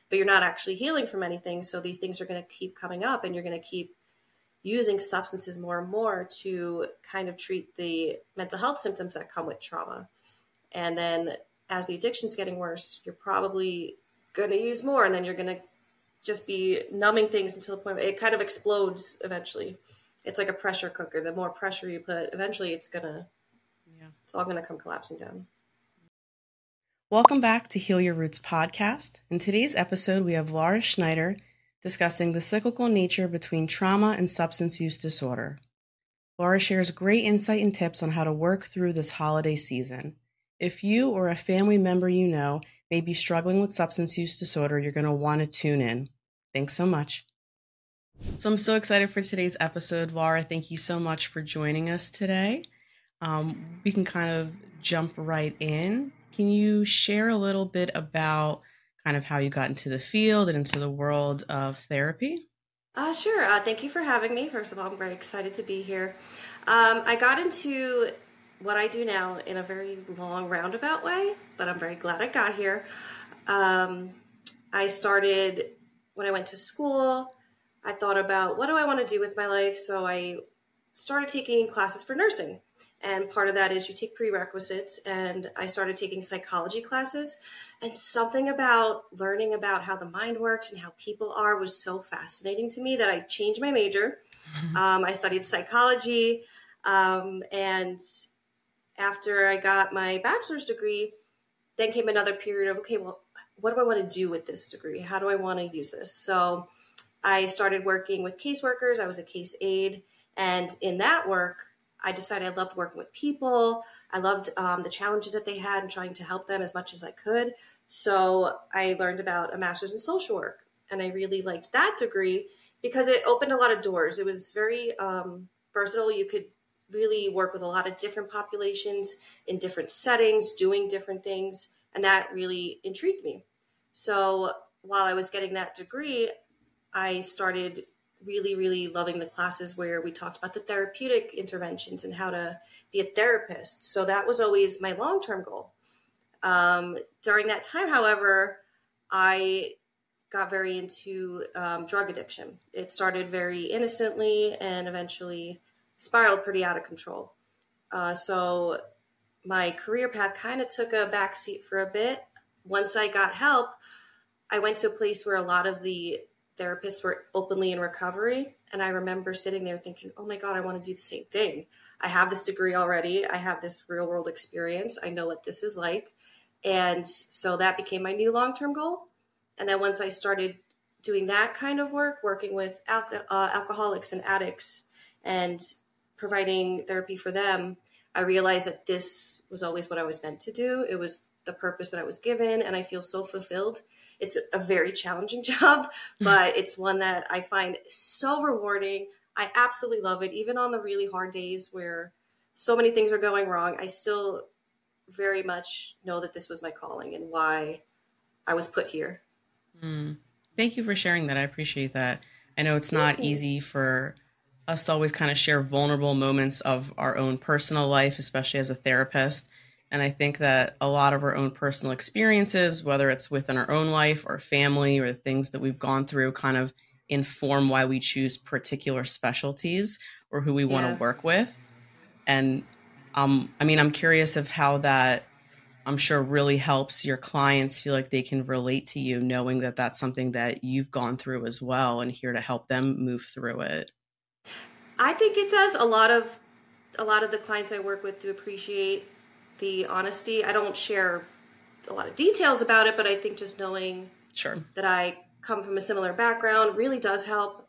but you're not actually healing from anything. So these things are going to keep coming up, and you're going to keep using substances more and more to kind of treat the mental health symptoms that come with trauma. And then as the addiction's getting worse, you're probably going to use more, and then you're going to just be numbing things until the point where it kind of explodes eventually. It's like a pressure cooker. The more pressure you put, eventually it's all going to come collapsing down. Welcome back to Heal Your Roots podcast. In today's episode, we have Laura Schneider discussing the cyclical nature between trauma and substance use disorder. Laura shares great insight and tips on how to work through this holiday season. If you or a family member you know may be struggling with substance use disorder, you're going to want to tune in. Thanks so much. So I'm so excited for today's episode. Laura, thank you so much for joining us today. We can kind of jump right in. Can you share a little bit about kind of how you got into the field and into the world of therapy? Sure. Thank you for having me. First of all, I'm very excited to be here. I got into what I do now in a very long roundabout way, but I'm very glad I got here. I started when I went to school. I thought about, what do I want to do with my life? So I started taking classes for nursing. And part of that is you take prerequisites, and I started taking psychology classes, and something about learning about how the mind works and how people are was so fascinating to me that I changed my major. I studied psychology, and after I got my bachelor's degree, then came another period of, okay, well, what do I want to do with this degree? How do I want to use this? So I started working with caseworkers. I was a case aide, and in that work, I decided I loved working with people. I loved the challenges that they had and trying to help them as much as I could. So I learned about a master's in social work, and I really liked that degree because it opened a lot of doors. It was very versatile. You could really work with a lot of different populations in different settings, doing different things, and that really intrigued me. So while I was getting that degree, I started really loving the classes where we talked about the therapeutic interventions and how to be a therapist. So that was always my long-term goal. During that time, however, I got very into drug addiction. It started very innocently and eventually spiraled pretty out of control. So my career path kind of took a backseat for a bit. Once I got help, I went to a place where a lot of the therapists were openly in recovery. And I remember sitting there thinking, oh my God, I want to do the same thing. I have this degree already. I have this real world experience. I know what this is like. And so that became my new long-term goal. And then once I started doing that kind of work, working with alcoholics and addicts and providing therapy for them, I realized that this was always what I was meant to do. It was the purpose that I was given, and I feel so fulfilled. It's a very challenging job, but it's one that I find so rewarding. I absolutely love it. Even on the really hard days where so many things are going wrong, I still very much know that this was my calling and why I was put here. Thank you for sharing that. I appreciate that. I know it's not easy for us to always kind of share vulnerable moments of our own personal life, especially as a therapist. And I think that a lot of our own personal experiences, whether it's within our own life or family or the things that we've gone through, kind of inform why we choose particular specialties or who we want to work with. And I'm curious of how that, I'm sure, really helps your clients feel like they can relate to you, knowing that that's something that you've gone through as well and here to help them move through it. I think it does. A lot of the clients I work with do appreciate the honesty. I don't share a lot of details about it, but I think just knowing that I come from a similar background really does help.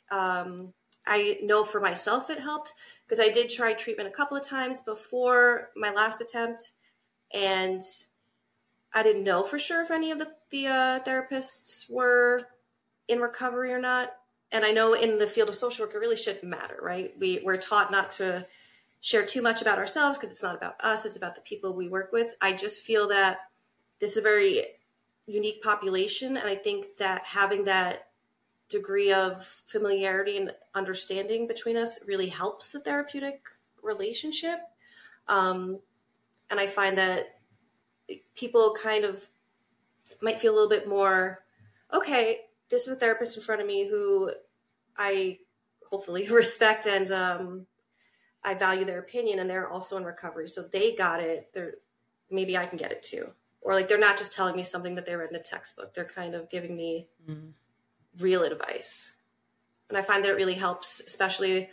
I know for myself it helped because I did try treatment a couple of times before my last attempt, and I didn't know for sure if any of the therapists were in recovery or not. And I know in the field of social work, it really shouldn't matter, right? We're taught not to share too much about ourselves because it's not about us, it's about the people we work with. I just feel that this is a very unique population, and I think that having that degree of familiarity and understanding between us really helps the therapeutic relationship. And I find that people kind of might feel a little bit more okay, this is a therapist in front of me who I hopefully respect, and I value their opinion, and they're also in recovery. So they got it. Maybe I can get it too. Or like, they're not just telling me something that they read in a textbook. They're kind of giving me real advice. And I find that it really helps, especially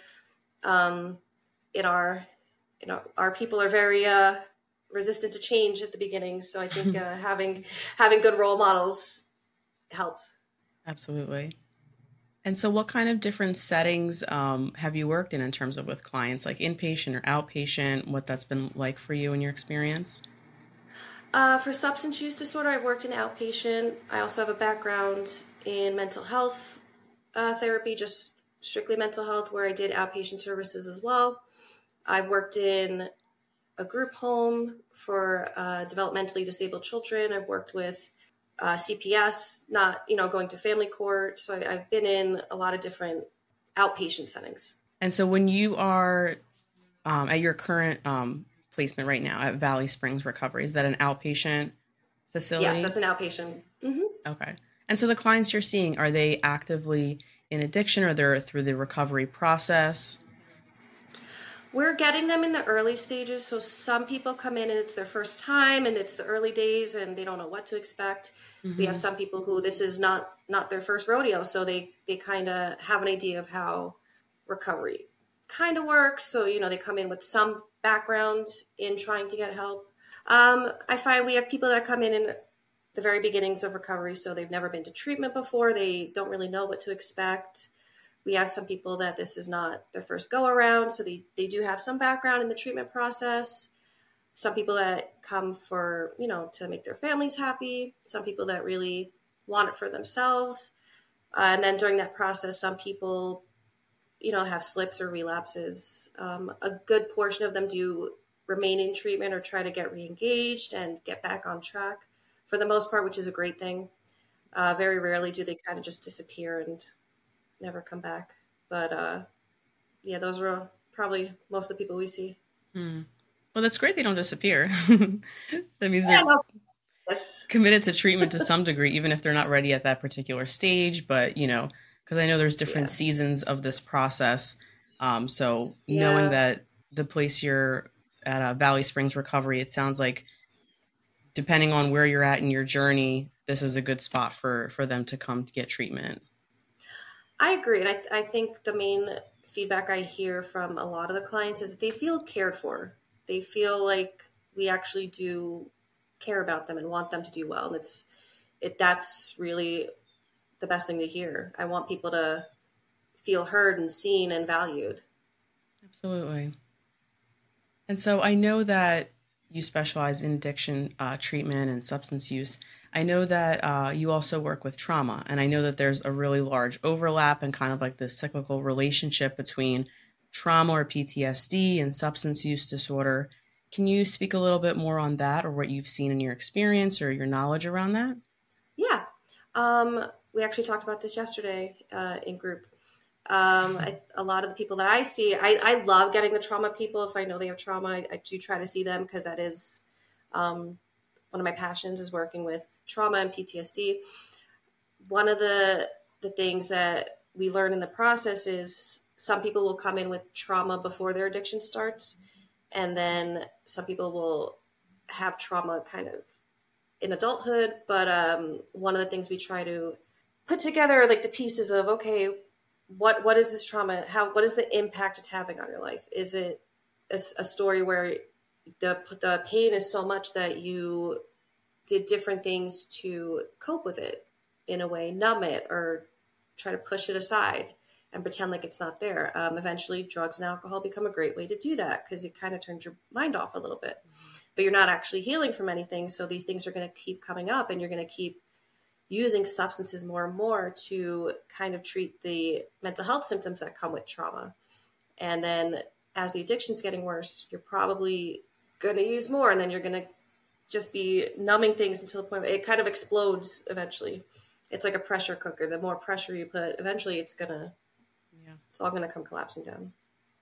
in our people are very resistant to change at the beginning. So I think having good role models helps. Absolutely. And so what kind of different settings have you worked in terms of with clients, like inpatient or outpatient, what that's been like for you in your experience? For substance use disorder, I've worked in outpatient. I also have a background in mental health therapy, just strictly mental health, where I did outpatient services as well. I've worked in a group home for developmentally disabled children. I've worked with CPS, not, going to family court. So I've been in a lot of different outpatient settings. And so when you are at your current placement right now at Valley Springs Recovery, is that an outpatient facility? Yes, that's an outpatient. Mm-hmm. Okay. And so the clients you're seeing, are they actively in addiction, or they're through the recovery process? We're getting them in the early stages. So some people come in and it's their first time and it's the early days and they don't know what to expect. We have some people who this is not their first rodeo. So they kind of have an idea of how recovery kind of works. So, they come in with some background in trying to get help. I find we have people that come in the very beginnings of recovery. So they've never been to treatment before. They don't really know what to expect. We have some people that this is not their first go around, so they do have some background in the treatment process. Some people that come for, to make their families happy. Some people that really want it for themselves. And then during that process, some people, have slips or relapses. A good portion of them do remain in treatment or try to get re-engaged and get back on track for the most part, which is a great thing. Very rarely do they kind of just disappear and never come back. But yeah, those are probably most of the people we see. Well, that's great they don't disappear. That means they're committed to treatment to some degree, even if they're not ready at that particular stage. But, because I know there's different seasons of this process. So knowing that the place you're at, Valley Springs Recovery, it sounds like depending on where you're at in your journey, this is a good spot for them to come to get treatment. I agree. And I think the main feedback I hear from a lot of the clients is that they feel cared for. They feel like we actually do care about them and want them to do well. And that's really the best thing to hear. I want people to feel heard and seen and valued. Absolutely. And so I know that you specialize in addiction treatment and substance use. I know that you also work with trauma, and I know that there's a really large overlap and kind of like this cyclical relationship between trauma or PTSD and substance use disorder. Can you speak a little bit more on that, or what you've seen in your experience or your knowledge around that? Yeah. We actually talked about this yesterday in group. A lot of the people that I see, I love getting the trauma people. If I know they have trauma, I do try to see them because that is one of my passions, is working with trauma and PTSD. One of the things that we learn in the process is some people will come in with trauma before their addiction starts. And then some people will have trauma kind of in adulthood. But one of the things we try to put together are like the pieces of, okay, what is this trauma? What is the impact it's having on your life? Is it a story where the pain is so much that you did different things to cope with it in a way, numb it or try to push it aside and pretend like it's not there? Eventually, drugs and alcohol become a great way to do that because it kind of turns your mind off a little bit. But you're not actually healing from anything. So these things are going to keep coming up, and you're going to keep using substances more and more to kind of treat the mental health symptoms that come with trauma. And then as the addiction's getting worse, you're probably going to use more, and then you're going to just be numbing things until the point where it kind of explodes eventually. It's like a pressure cooker. The more pressure you put, eventually it's all going to come collapsing down.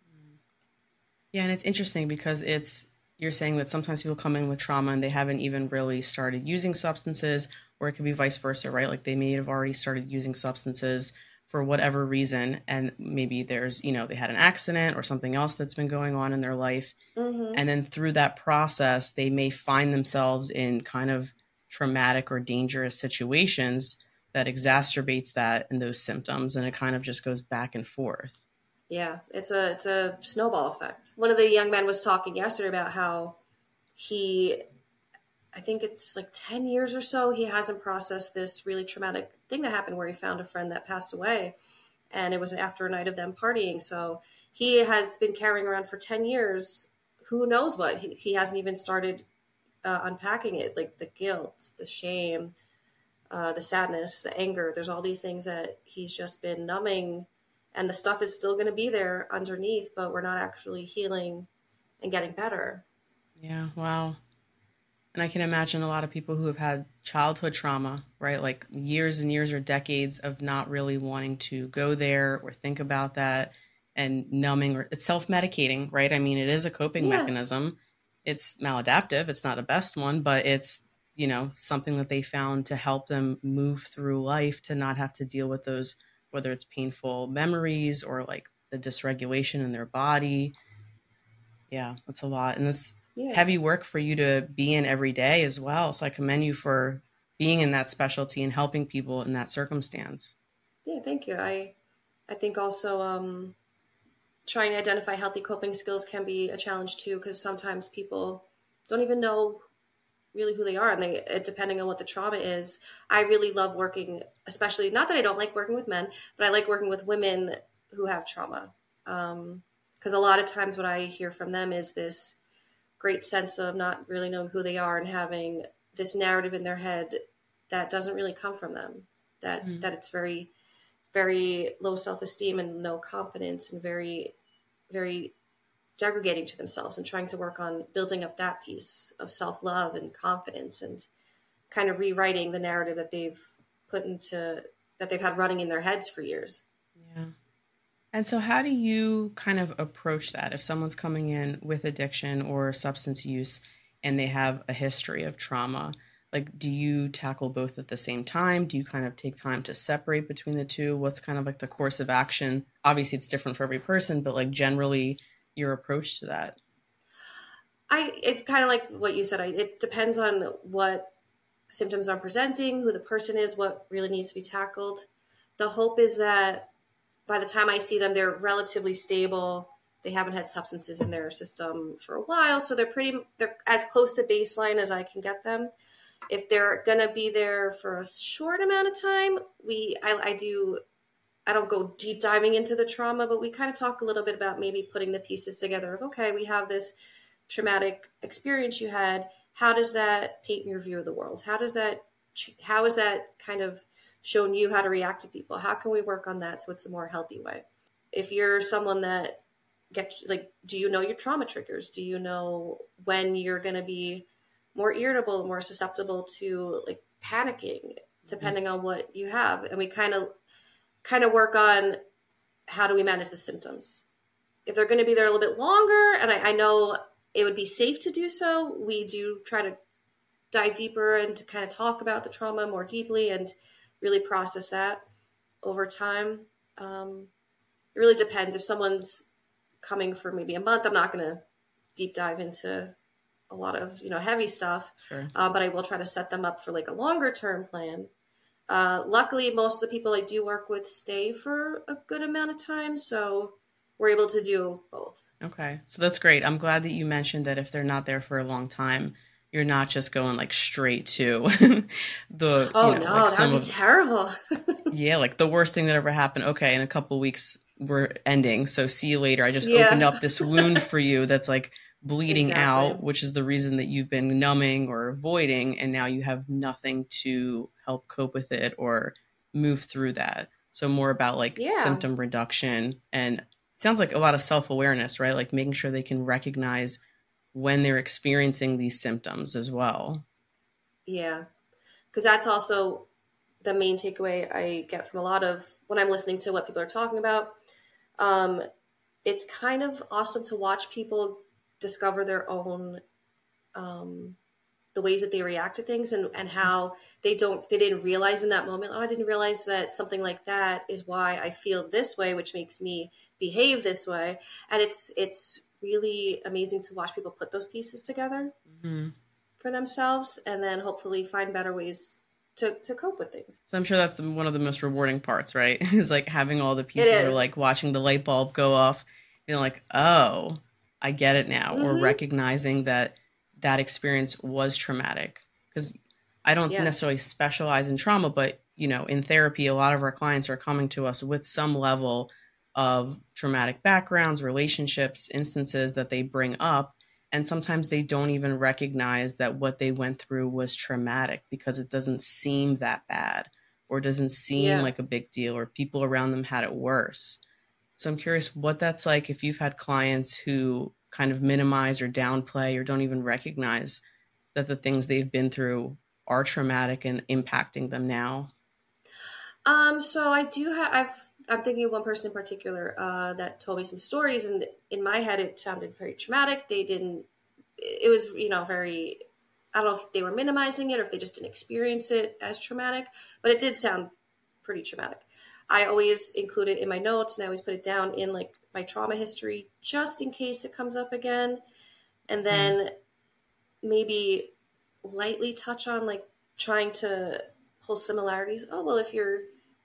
Yeah, and it's interesting because you're saying that sometimes people come in with trauma and they haven't even really started using substances, or it could be vice versa, right? Like they may have already started using substances for whatever reason, and maybe there's, they had an accident or something else that's been going on in their life. Mm-hmm. And then through that process, they may find themselves in kind of traumatic or dangerous situations that exacerbates that and those symptoms. And it kind of just goes back and forth. Yeah, it's a snowball effect. One of the young men was talking yesterday about how I think it's like 10 years or so, he hasn't processed this really traumatic thing that happened where he found a friend that passed away. And it was after a night of them partying. So he has been carrying around for 10 years. Who knows what? He hasn't even started unpacking it, like the guilt, the shame, the sadness, the anger. There's all these things that he's just been numbing. And the stuff is still going to be there underneath, but we're not actually healing and getting better. Yeah, wow. And I can imagine a lot of people who have had childhood trauma, right? Like years and years or decades of not really wanting to go there or think about that, and numbing, or it's self-medicating, right? I mean, it is a coping Yeah. mechanism. It's maladaptive. It's not the best one, but it's, something that they found to help them move through life, to not have to deal with those, whether it's painful memories or like the dysregulation in their body. Yeah, that's a lot. And it's Yeah. heavy work for you to be in every day as well. So I commend you for being in that specialty and helping people in that circumstance. Yeah, thank you. I think also trying to identify healthy coping skills can be a challenge too, because sometimes people don't even know really who they are, and depending on what the trauma is. I really love working, especially, not that I don't like working with men, but I like working with women who have trauma, because a lot of times what I hear from them is this great sense of not really knowing who they are and having this narrative in their head that doesn't really come from them, that it's very, very low self-esteem and no confidence, and very, very degrading to themselves, and trying to work on building up that piece of self-love and confidence, and kind of rewriting the narrative that they've had running in their heads for years. Yeah. And so how do you kind of approach that if someone's coming in with addiction or substance use and they have a history of trauma? Like, do you tackle both at the same time? Do you kind of take time to separate between the two? What's kind of like the course of action? Obviously, it's different for every person, but like generally your approach to that. It's kind of like what you said. It depends on what symptoms are presenting, who the person is, what really needs to be tackled. The hope is that by the time I see them, they're relatively stable. They haven't had substances in their system for a while, so they're as close to baseline as I can get them. If they're gonna be there for a short amount of time, I don't go deep diving into the trauma, but we kind of talk a little bit about maybe putting the pieces together of, okay, we have this traumatic experience you had. How does that paint your view of the world? How is that kind of shown you how to react to people? How can we work on that so it's a more healthy way? If you're someone that do you know your trauma triggers? Do you know when you're going to be more irritable, more susceptible to like panicking, depending on what you have? And we kind of work on how do we manage the symptoms. If they're going to be there a little bit longer, and I know it would be safe to do so, we do try to dive deeper and to kind of talk about the trauma more deeply and really process that over time. It really depends. If someone's coming for maybe a month, I'm not going to deep dive into a lot of, heavy stuff, Sure. But I will try to set them up for like a longer term plan. Luckily, most of the people I do work with stay for a good amount of time, so we're able to do both. Okay. So that's great. I'm glad that you mentioned that if they're not there for a long time, you're not just going like straight to the, no, like that would be terrible. Yeah, like the worst thing that ever happened. Okay, in a couple of weeks we're ending, so see you later. I just opened up this wound for you that's like bleeding out, which is the reason that you've been numbing or avoiding, and now you have nothing to help cope with it or move through that. So more about like symptom reduction, and it sounds like a lot of self-awareness, right? Like making sure they can recognize when they're experiencing these symptoms as well. Yeah, because that's also the main takeaway I get from a lot of when I'm listening to what people are talking about. It's kind of awesome to watch people discover their own, the the ways that they react to things and how they didn't realize in that moment, oh, I didn't realize that something like that is why I feel this way, which makes me behave this way. And it's really amazing to watch people put those pieces together for themselves and then hopefully find better ways to cope with things. So I'm sure that's one of the most rewarding parts, right? Is like having all the pieces or like watching the light bulb go off, like, oh, I get it now. Or recognizing that experience was traumatic. Because I don't necessarily specialize in trauma, but, in therapy, a lot of our clients are coming to us with some level of traumatic backgrounds, relationships, instances that they bring up. And sometimes they don't even recognize that what they went through was traumatic because it doesn't seem that bad or doesn't seem like a big deal or people around them had it worse. So I'm curious what that's like if you've had clients who kind of minimize or downplay or don't even recognize that the things they've been through are traumatic and impacting them now. So I do I'm thinking of one person in particular that told me some stories, and in my head, it sounded very traumatic. It was, very, I don't know if they were minimizing it or if they just didn't experience it as traumatic, but it did sound pretty traumatic. I always include it in my notes and I always put it down in like my trauma history, just in case it comes up again. And then maybe lightly touch on like trying to pull similarities. Oh, well, if you're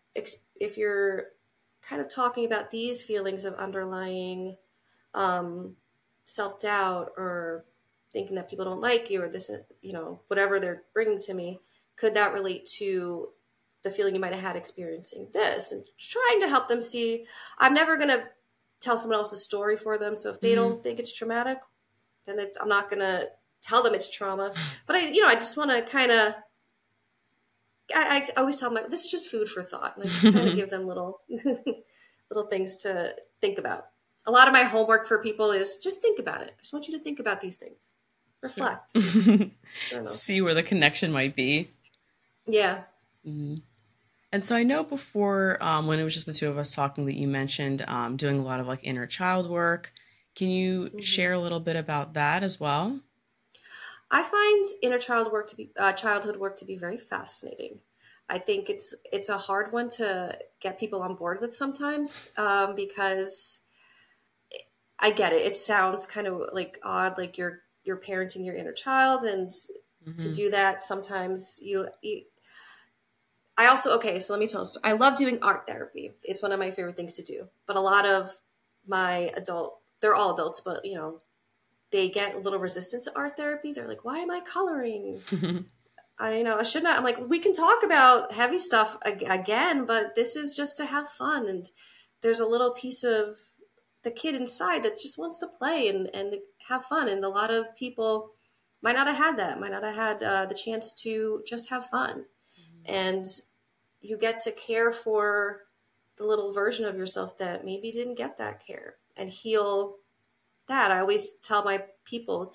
kind of talking about these feelings of underlying self-doubt or thinking that people don't like you or this, whatever they're bringing to me, could that relate to the feeling you might have had experiencing this? And trying to help them see, I'm never going to tell someone else's story for them. So if they don't think it's traumatic, then I'm not going to tell them it's trauma. But I just want to kind of, I always tell them, like, this is just food for thought. And I just kind of give them little things to think about. A lot of my homework for people is just think about it. I just want you to think about these things. Reflect. See where the connection might be. Yeah. Mm-hmm. And so I know before, when it was just the two of us talking, that you mentioned doing a lot of like inner child work. Can you share a little bit about that as well? I find inner child work to be childhood work to be very fascinating. I think it's a hard one to get people on board with sometimes because I get it. It sounds kind of like odd, like you're parenting your inner child, and to do that sometimes I also, so let me tell a story. I love doing art therapy. It's one of my favorite things to do. But a lot of my they're all adults, but they get a little resistant to art therapy. They're like, why am I coloring? I should not. I'm like, we can talk about heavy stuff again, but this is just to have fun. And there's a little piece of the kid inside that just wants to play and have fun. And a lot of people might not have had that, might not have had the chance to just have fun. And you get to care for the little version of yourself that maybe didn't get that care and heal that. I always tell my people,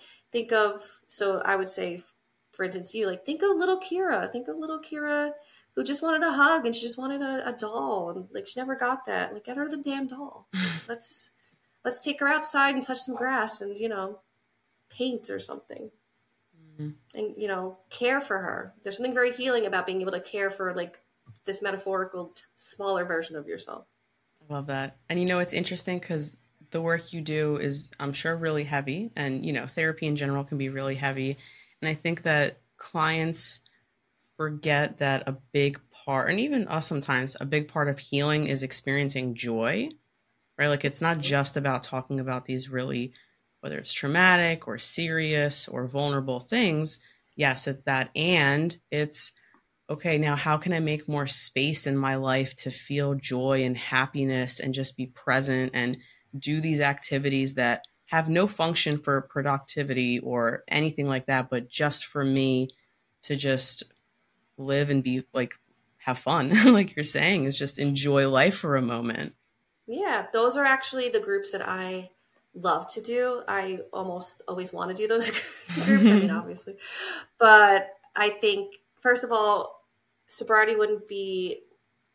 so I would say, for instance, think of little Kira who just wanted a hug and she just wanted a doll and like she never got that. Like, get her the damn doll. Let's take her outside and touch some grass and, paint or something. And, care for her. There's something very healing about being able to care for like this metaphorical smaller version of yourself. I love that. And, it's interesting because the work you do is, I'm sure, really heavy, and, therapy in general can be really heavy. And I think that clients forget that a big part, and even us sometimes, a big part of healing is experiencing joy, right? Like, it's not just about talking about these really, whether it's traumatic or serious or vulnerable things. Yes, it's that. And it's, okay, now how can I make more space in my life to feel joy and happiness and just be present and do these activities that have no function for productivity or anything like that, but just for me to just live and be like, have fun, like you're saying, is just enjoy life for a moment. Yeah, those are actually the groups that I love to do. I almost always want to do those groups. I mean, obviously, but I think, first of all, sobriety wouldn't be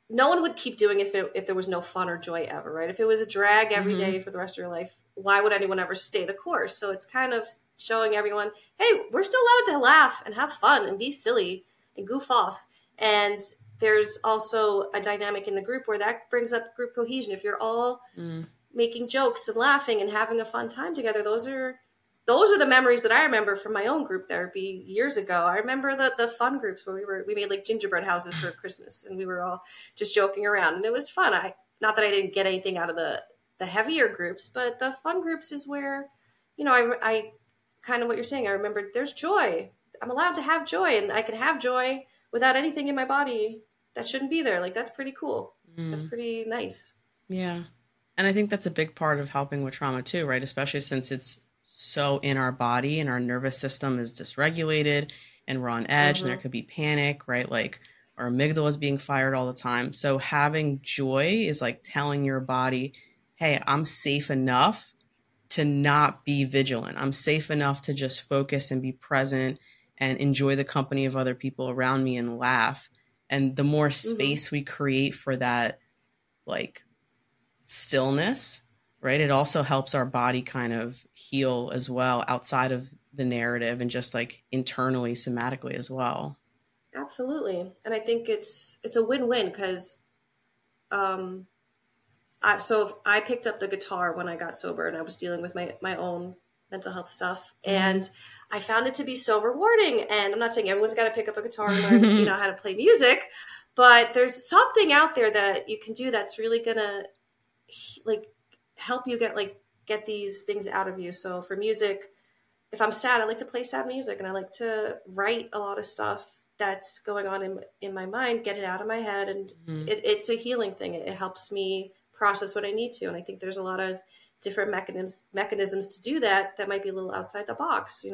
no one would keep doing it if there was no fun or joy ever, right? If it was a drag every day for the rest of your life, why would anyone ever stay the course? So it's kind of showing everyone, hey, we're still allowed to laugh and have fun and be silly and goof off. And there's also a dynamic in the group where that brings up group cohesion. If you're all making jokes and laughing and having a fun time together, those are the memories that I remember from my own group therapy years ago. I remember the fun groups where we made like gingerbread houses for Christmas and we were all just joking around and it was fun. Not that I didn't get anything out of the heavier groups, but the fun groups is where, I kind of what you're saying. I remember there's joy. I'm allowed to have joy and I can have joy without anything in my body that shouldn't be there. Like, that's pretty cool. That's pretty nice. Yeah. And I think that's a big part of helping with trauma too, right? Especially since it's so in our body and our nervous system is dysregulated and we're on edge and there could be panic, right? Like our amygdala is being fired all the time. So having joy is like telling your body, hey, I'm safe enough to not be vigilant. I'm safe enough to just focus and be present and enjoy the company of other people around me and laugh. And the more space we create for that, like, stillness, right? It also helps our body kind of heal as well outside of the narrative and just like internally, somatically as well. Absolutely. And I think it's a win-win because I picked up the guitar when I got sober and I was dealing with my own mental health stuff. And I found it to be so rewarding. And I'm not saying everyone's got to pick up a guitar and learn, how to play music, but there's something out there that you can do that's really going to like help you get these things out of you. So for music, if I'm sad, I like to play sad music and I like to write a lot of stuff that's going on in my mind, get it out of my head. And it's a healing thing. It helps me process what I need to. And I think there's a lot of different mechanisms to do that might be a little outside the box.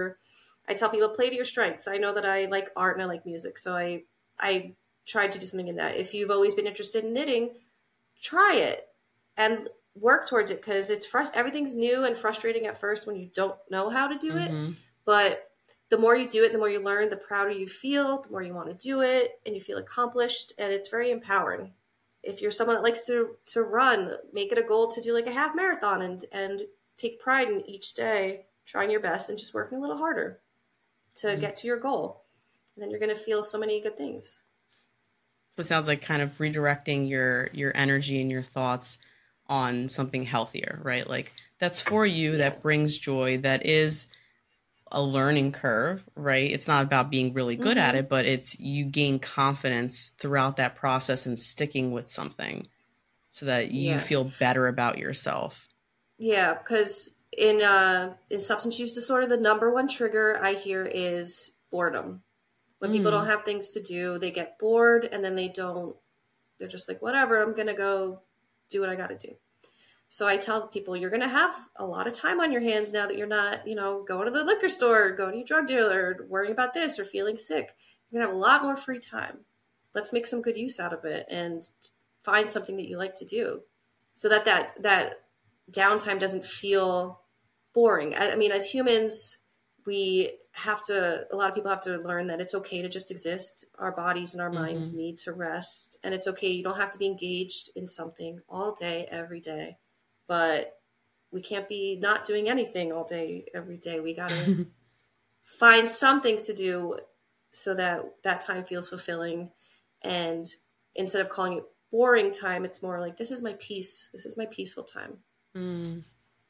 I tell people play to your strengths. I know that I like art and I like music. So I tried to do something in that. If you've always been interested in knitting, try it and work towards it because everything's new and frustrating at first when you don't know how to do it. But the more you do it, the more you learn, the prouder you feel, the more you want to do it and you feel accomplished. And it's very empowering. If you're someone that likes to run, make it a goal to do like a half marathon and take pride in each day, trying your best and just working a little harder to get to your goal. And then you're going to feel so many good things. So it sounds like kind of redirecting your energy and your thoughts on something healthier, right? Like that's for you, that brings joy, that is a learning curve, right? It's not about being really good at it, but it's you gain confidence throughout that process and sticking with something so that you feel better about yourself. Yeah, because in substance use disorder, the number one trigger I hear is boredom. When people don't have things to do, they get bored and then they're just like, whatever, I'm going to go do what I got to do. So I tell people, you're going to have a lot of time on your hands now that you're not, going to the liquor store, going to your drug dealer, worrying about this or feeling sick. You're going to have a lot more free time. Let's make some good use out of it and find something that you like to do so that downtime doesn't feel boring. I mean, as humans, a lot of people have to learn that it's okay to just exist. Our bodies and our minds need to rest. And it's okay. You don't have to be engaged in something all day, every day. But we can't be not doing anything all day, every day. We got to find something to do so that time feels fulfilling. And instead of calling it boring time, it's more like, this is my peace. This is my peaceful time.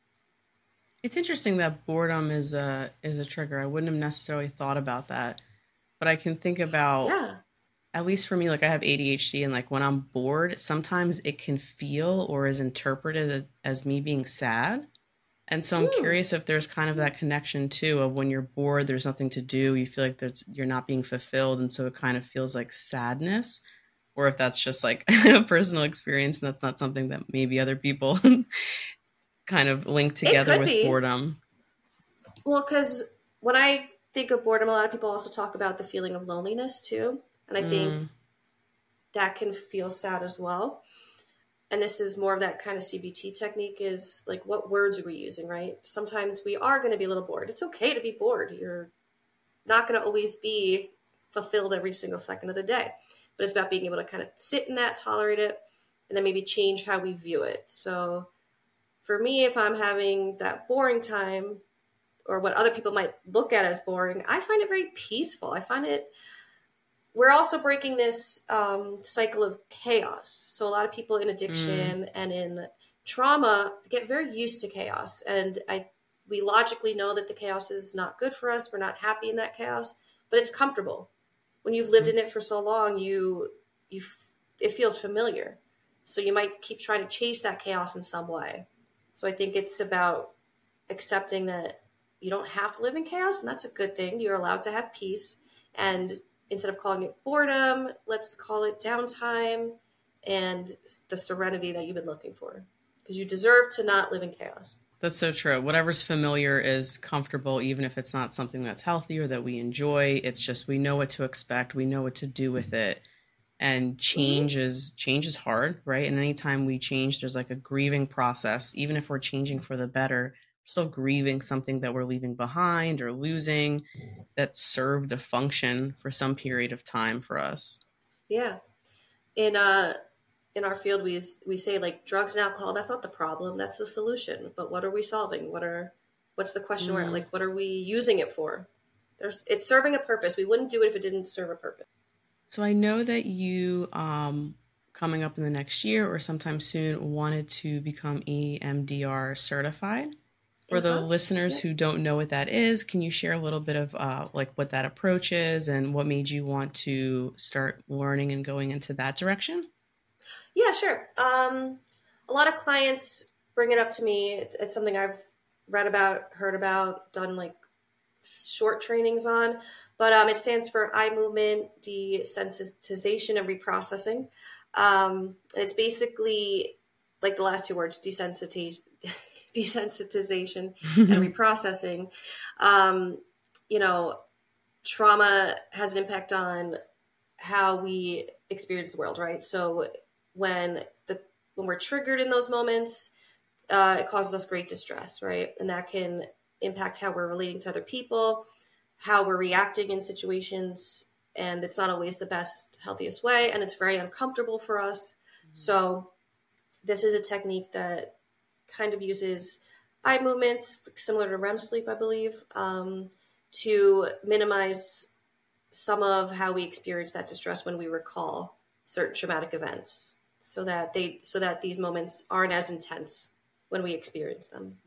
It's interesting that boredom is a trigger. I wouldn't have necessarily thought about that, but I can think about, at least for me, like I have ADHD and like when I'm bored, sometimes it can feel or is interpreted as me being sad. And so I'm curious if there's kind of that connection too of when you're bored, there's nothing to do. You feel like you're not being fulfilled. And so it kind of feels like sadness, or if that's just like a personal experience and that's not something that maybe other people kind of link together with boredom. Well, because when I think of boredom, a lot of people also talk about the feeling of loneliness too. And I think that can feel sad as well. And this is more of that kind of CBT technique is like, what words are we using, right? Sometimes we are going to be a little bored. It's okay to be bored. You're not going to always be fulfilled every single second of the day. but it's about being able to kind of sit in that, tolerate it, and then maybe change how we view it. So for me, if I'm having that boring time or what other people might look at as boring, I find it very peaceful. I find it, we're also breaking this cycle of chaos. So a lot of people in addiction and in trauma get very used to chaos. And we logically know that the chaos is not good for us. We're not happy in that chaos, but it's comfortable. When you've lived in it for so long, it feels familiar. So you might keep trying to chase that chaos in some way. So I think it's about accepting that you don't have to live in chaos, and that's a good thing. You're allowed to have peace. And instead of calling it boredom, let's call it downtime and the serenity that you've been looking for. Because you deserve to not live in chaos. That's so true. Whatever's familiar is comfortable, even if it's not something that's healthy or that we enjoy. It's just we know what to expect. We know what to do with it. And change is hard, right? And anytime we change, there's like a grieving process. Even if we're changing for the better, we're still grieving something that we're leaving behind or losing that served a function for some period of time for us. Yeah. In our field, we say like drugs and alcohol, that's not the problem, that's the solution. But what are we solving? What's the question where, like, what are we using it for? It's serving a purpose. We wouldn't do it if it didn't serve a purpose. So I know that you, coming up in the next year or sometime soon, wanted to become EMDR certified. For the listeners who don't know what that is, can you share a little bit of like what that approach is and what made you want to start learning and going into that direction? Yeah, sure. A lot of clients bring it up to me. It's something I've read about, heard about, done like short trainings on, but it stands for eye movement desensitization and reprocessing. It's basically like the last two words, desensitization and reprocessing. Trauma has an impact on how we experience the world, right? So when we're triggered in those moments, it causes us great distress, right? And that can impact how we're relating to other people, how we're reacting in situations, and it's not always the best, healthiest way, and it's very uncomfortable for us. So this is a technique that kind of uses eye movements, similar to REM sleep, I believe, to minimize some of how we experience that distress when we recall certain traumatic events, so that these moments aren't as intense when we experience them.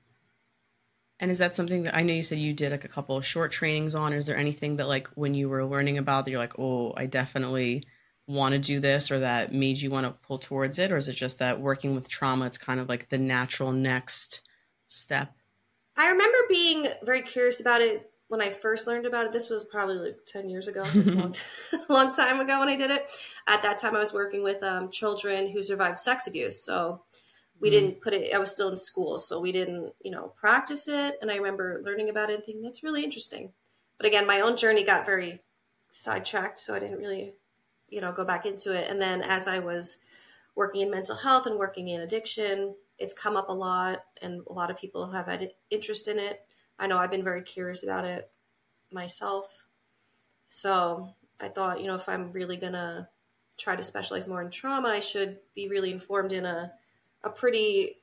And is that something that I know you said you did like a couple of short trainings on? Is there anything that like when you were learning about that you're like, oh, I definitely want to do this, or that made you want to pull towards it? Or is it just that working with trauma, it's kind of like the natural next step? I remember being very curious about it when I first learned about it. This was probably like 10 years ago, long time ago when I did it. At that time, I was working with children who survived sex abuse. So we didn't put it, I was still in school, so we didn't, practice it. And I remember learning about it and thinking, that's really interesting. But again, my own journey got very sidetracked, so I didn't really, go back into it. And then as I was working in mental health and working in addiction, it's come up a lot, and a lot of people have had interest in it. I know I've been very curious about it myself. So I thought, if I'm really going to try to specialize more in trauma, I should be really informed in a pretty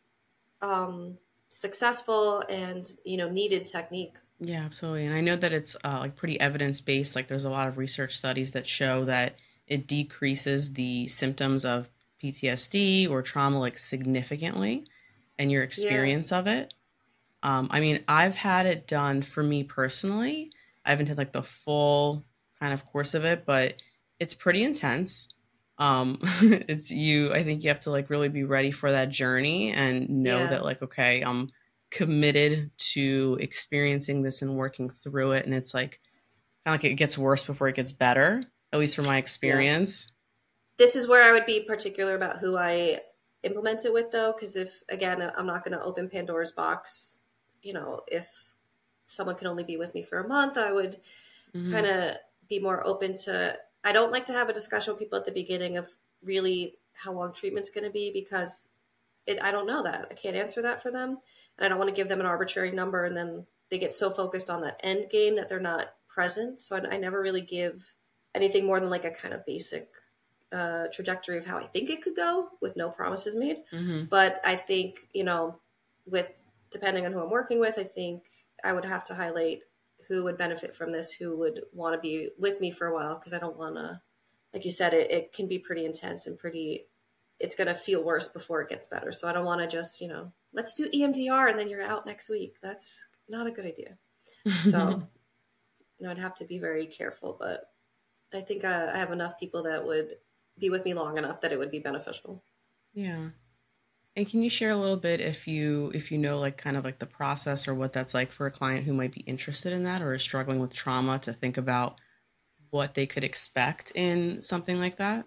successful and, needed technique. Yeah, absolutely. And I know that it's like pretty evidence-based. Like there's a lot of research studies that show that it decreases the symptoms of PTSD or trauma like significantly, and your experience of it. I mean, I've had it done for me personally. I haven't had like the full kind of course of it, but it's pretty intense. I think you have to like really be ready for that journey and know that like, okay, I'm committed to experiencing this and working through it. And it's like, kind of like it gets worse before it gets better, at least from my experience. Yes. This is where I would be particular about who I implement it with, though, because I'm not going to open Pandora's box. If someone can only be with me for a month, I would kind of be more open to, I don't like to have a discussion with people at the beginning of really how long treatment's going to be, because I don't know that. I can't answer that for them. And I don't want to give them an arbitrary number, and then they get so focused on that end game that they're not present. So I never really give anything more than like a kind of basic trajectory of how I think it could go with no promises made. Mm-hmm. But I think, with depending on who I'm working with, I think I would have to highlight who would benefit from this, who would want to be with me for a while. Cause I don't want to, like you said, it can be pretty intense and it's going to feel worse before it gets better. So I don't want to just, let's do EMDR and then you're out next week. That's not a good idea. So, I'd have to be very careful, but I think I have enough people that would be with me long enough that it would be beneficial. Yeah. And can you share a little bit if you know, like kind of like the process or what that's like for a client who might be interested in that or is struggling with trauma, to think about what they could expect in something like that?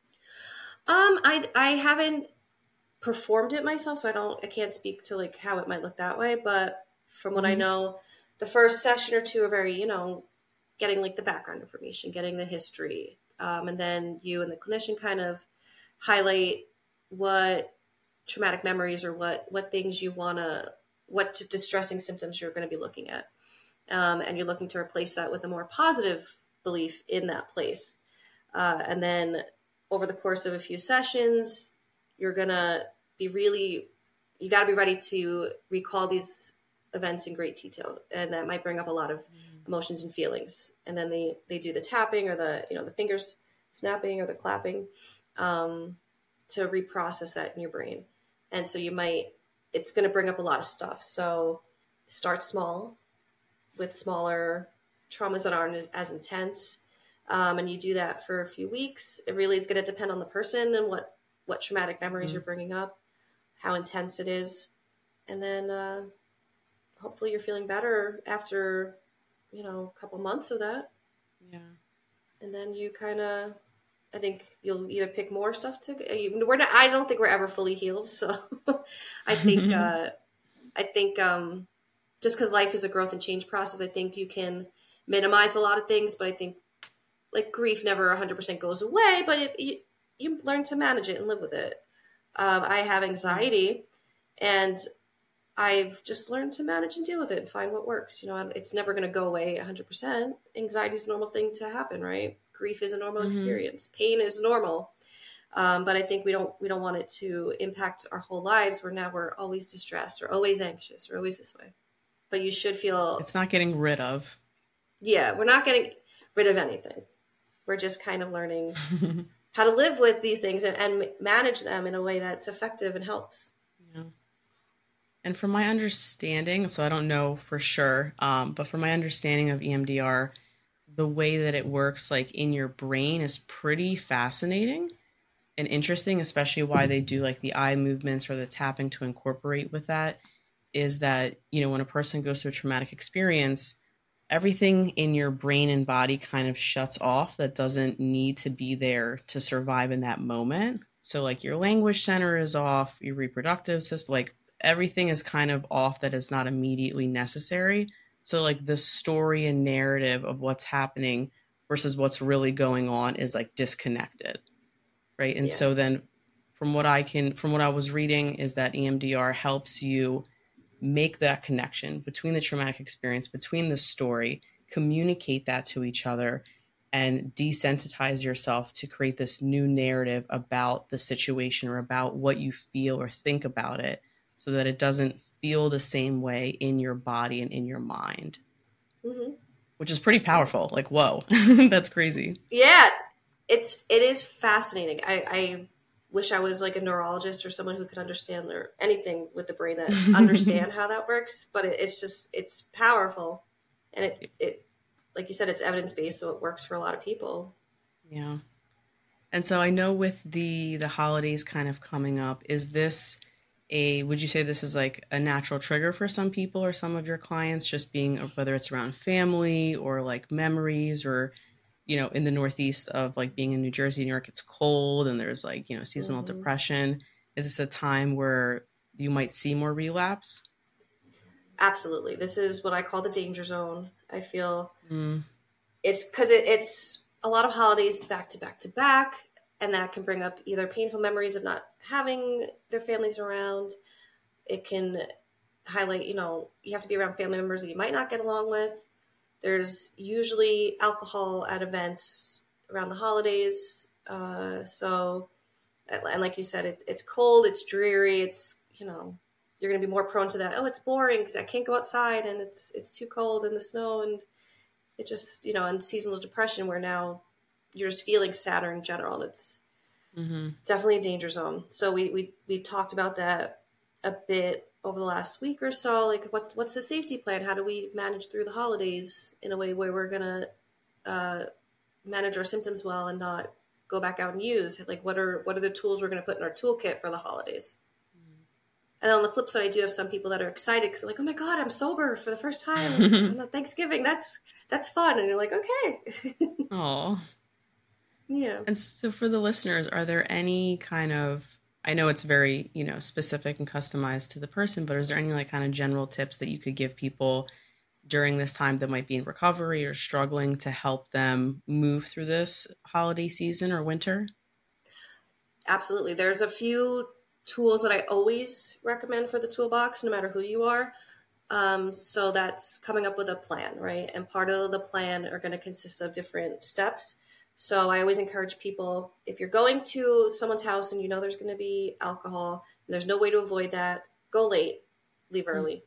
I haven't performed it myself, so I can't speak to like how it might look that way. But from what I know, the first session or two are very, getting like the background information, getting the history. And then you and the clinician kind of highlight what traumatic memories or what things you want to, what distressing symptoms you're going to be looking at. And you're looking to replace that with a more positive belief in that place. And then over the course of a few sessions, you're going to you got to be ready to recall these events in great detail. And that might bring up a lot of emotions and feelings. And then they do the tapping or the fingers snapping or the clapping to reprocess that in your brain. And so it's going to bring up a lot of stuff. So start small with smaller traumas that aren't as intense. And you do that for a few weeks. It really is going to depend on the person and what traumatic memories you're bringing up, how intense it is. And then hopefully you're feeling better after, a couple months of that. Yeah. And then you I think you'll either pick more stuff I don't think we're ever fully healed. So I think, just because life is a growth and change process, I think you can minimize a lot of things, but I think like grief never 100% goes away, but you learn to manage it and live with it. I have anxiety and I've just learned to manage and deal with it and find what works. It's never going to go away 100%. Anxiety is a normal thing to happen, right? Grief is a normal experience. Pain is normal. But I think we don't want it to impact our whole lives where now we're always distressed or always anxious or always this way. But you should feel... It's not getting rid of. Yeah, we're not getting rid of anything. We're just kind of learning how to live with these things and manage them in a way that's effective and helps. Yeah. And from my understanding, so I don't know for sure, but from my understanding of EMDR, the way that it works like in your brain is pretty fascinating and interesting, especially why they do like the eye movements or the tapping to incorporate with that, is that, when a person goes through a traumatic experience, everything in your brain and body kind of shuts off that doesn't need to be there to survive in that moment. So like your language center is off, your reproductive system, like everything is kind of off that is not immediately necessary. So like the story and narrative of what's happening versus what's really going on is like disconnected. Right. And so then from what I was reading is that EMDR helps you make that connection between the traumatic experience, between the story, communicate that to each other, and desensitize yourself to create this new narrative about the situation or about what you feel or think about it, so that it doesn't feel the same way in your body and in your mind, which is pretty powerful. Like, whoa, that's crazy. Yeah, it is fascinating. I wish I was like a neurologist or someone who could understand or anything with the brain that understand how that works. But it's powerful. And it, like you said, it's evidence-based. So it works for a lot of people. Yeah. And so I know with the holidays kind of coming up, would you say this is like a natural trigger for some people or some of your clients, just being, whether it's around family or like memories or, in the Northeast of like being in New Jersey, New York, it's cold and there's like, seasonal depression. Is this a time where you might see more relapse? Absolutely. This is what I call the danger zone. I feel it's because it's a lot of holidays back to back to back. And that can bring up either painful memories of not having their families around. It can highlight, you have to be around family members that you might not get along with. There's usually alcohol at events around the holidays. And like you said, it's cold, it's dreary, it's, you're going to be more prone to that. Oh, it's boring because I can't go outside and it's too cold in the snow. And it just, and seasonal depression where now you're just feeling sadder in general. And it's definitely a danger zone. So we've talked about that a bit over the last week or so. Like what's the safety plan? How do we manage through the holidays in a way where we're going to manage our symptoms well and not go back out and use? Like what are the tools we're going to put in our toolkit for the holidays? And on the flip side, I do have some people that are excited because they're like, oh my God, I'm sober for the first time on Thanksgiving. That's fun. And you're like, okay. Oh, yeah. And so for the listeners, are there any kind of, I know it's very, specific and customized to the person, but is there any like kind of general tips that you could give people during this time that might be in recovery or struggling to help them move through this holiday season or winter? Absolutely. There's a few tools that I always recommend for the toolbox, no matter who you are. So that's coming up with a plan, right? And part of the plan are going to consist of different steps. So I always encourage people, if you're going to someone's house and there's going to be alcohol, and there's no way to avoid that, go late, leave early,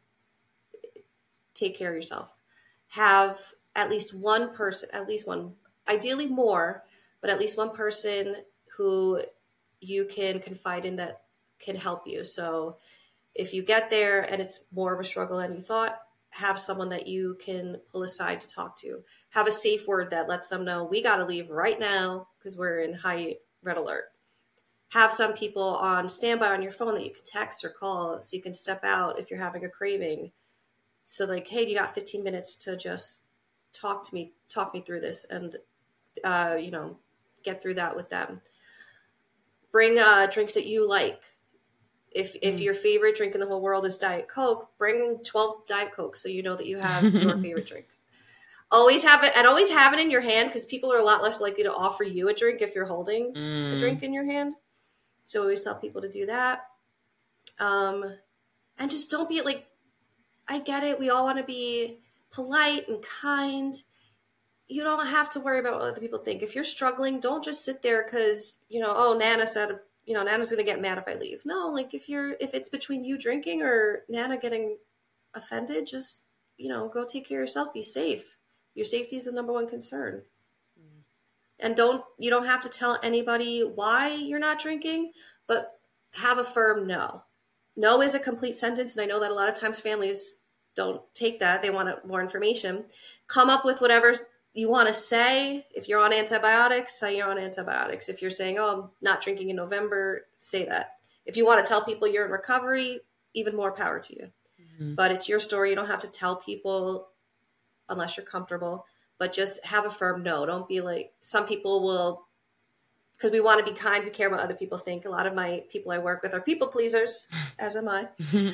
take care of yourself. Have at least one person, ideally more, but at least one person who you can confide in that can help you. So if you get there and it's more of a struggle than you thought, have someone that you can pull aside to talk to. Have a safe word that lets them know we got to leave right now because we're in high red alert. Have some people on standby on your phone that you can text or call so you can step out if you're having a craving. So like, hey, you got 15 minutes to just talk me through this and, get through that with them. Bring drinks that you like. If your favorite drink in the whole world is Diet Coke, bring 12 Diet Coke so you know that you have your favorite drink. Always have it, and always have it in your hand because people are a lot less likely to offer you a drink if you're holding a drink in your hand. So I always tell people to do that. And just don't be like, I get it. We all want to be polite and kind. You don't have to worry about what other people think. If you're struggling, don't just sit there because, Nana said, Nana's going to get mad if I leave. No, like if it's between you drinking or Nana getting offended, just, go take care of yourself. Be safe. Your safety is the number one concern. And you don't have to tell anybody why you're not drinking, but have a firm no. No is a complete sentence. And I know that a lot of times families don't take that. They want more information. Come up with whatever you want to say. If you're on antibiotics, say you're on antibiotics. If you're saying, oh, I'm not drinking in November, say that. If you want to tell people you're in recovery, even more power to you. But it's your story. You don't have to tell people unless you're comfortable, but just have a firm no. Don't be like, some people will, because we want to be kind, we care about other people think. A lot of my people I work with are people pleasers, as am I.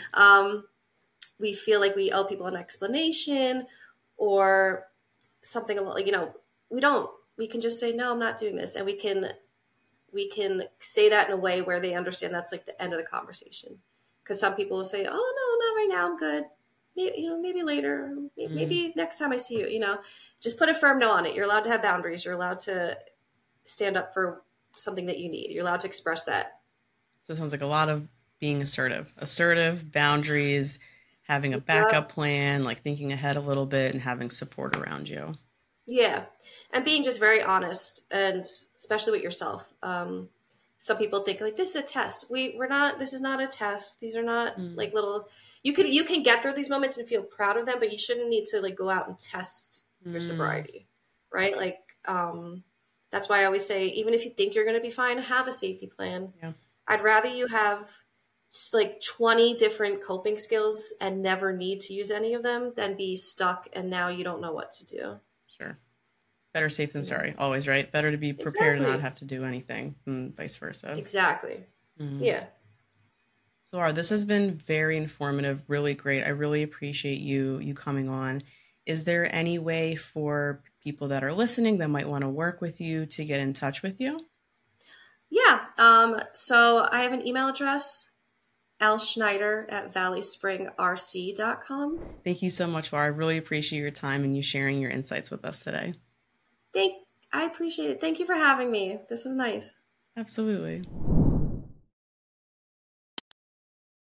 We feel like we owe people an explanation or something like, we don't. We can just say, no, I'm not doing this. And we can say that in a way where they understand that's like the end of the conversation. Because some people will say, oh, no, not right now, I'm good. Maybe later, maybe next time I see you, just put a firm no on it. You're allowed to have boundaries. You're allowed to stand up for something that you need. You're allowed to express that. So it sounds like a lot of being assertive, boundaries, having a backup plan, like thinking ahead a little bit and having support around you. Yeah. And being just very honest, and especially with yourself. Some people think like, this is a test. This is not a test. These are not like little, you can get through these moments and feel proud of them, but you shouldn't need to like go out and test your sobriety, right? Like, that's why I always say, even if you think you're going to be fine, have a safety plan. Yeah. I'd rather you have like 20 different coping skills and never need to use any of them than be stuck and now you don't know what to do. Sure. Better safe than sorry, always, right? Better to be prepared and not have to do anything, and vice versa. Exactly. Yeah. So, Laura, this has been very informative, really great. I really appreciate you coming on. Is there any way for people that are listening that might want to work with you to get in touch with you? Yeah. So I have an email address, lschneider@valleyspringrc.com. Thank you so much, Laura. I really appreciate your time and you sharing your insights with us today. I appreciate it. Thank you for having me. This was nice. Absolutely.